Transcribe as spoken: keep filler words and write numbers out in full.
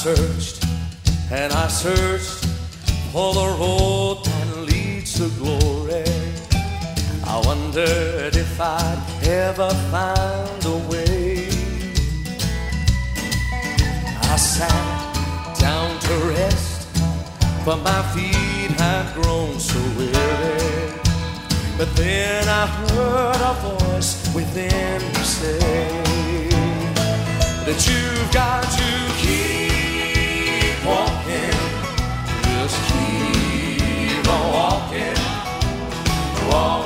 searched and I searched for the road that leads to glory. I wondered if I'd ever find a way. I sat down to rest, but my feet had grown so weary. But then I heard a voice within me say that you've got to keep walking, just keep on walking, walking.